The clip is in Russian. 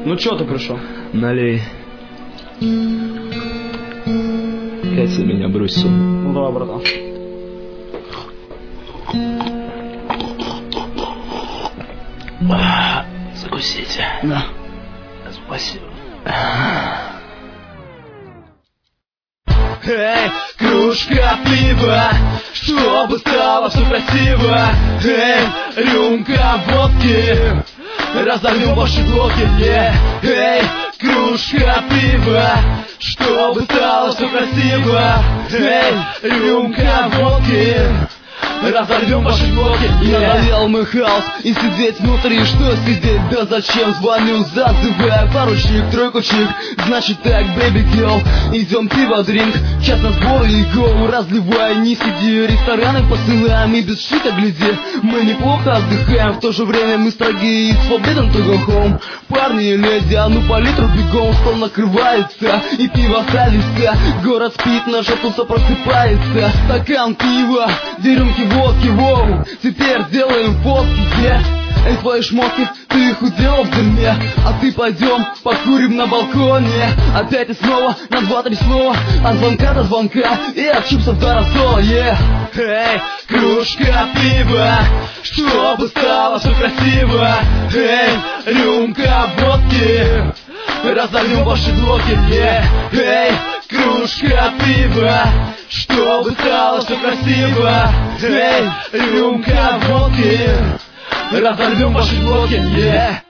Ну чё ты пришел? Налей. Катя меня бросил. Ну давай, братан. Закусите. Да. Спасибо. Эй, кружка пива, чтобы стало все красиво. Эй, рюмка водки, разольем ваши блоки. Эй, кружка пива, чтобы стало все красиво. Эй, рюмка водки, разольем ваши блоки. Я навел мой хаос и сидеть внутри. Что сидеть, да зачем? Звоню, зазываю поручик, тройку чик. Значит так, baby girl, идем пиво, дринк. Час на сбор и гоу, разливай. Не сиди, рестораны посылаем и без шика гляди. Мы неплохо отдыхаем, в то же время мы строги и свободен to go home. Парни и леди, а ну по литру бегом. Стол накрывается и пиво ставится. Город спит, наша туса просыпается. Стакан пива, две рюмки водки, воу. Теперь сделаем фотки, где? Эй, твои шмотки, ты их удела в дерьме. А ты пойдем, покурим на балконе. Опять и снова, на 2-3 снова. От звонка до звонка и от чипсов до рассола, Эй, кружка пива, чтобы стало все красиво. Эй, рюмка водки, разольем ваши блоки. Эй, кружка пива, чтобы стало все красиво. Эй, рюмка водки, разольем ваши блоки.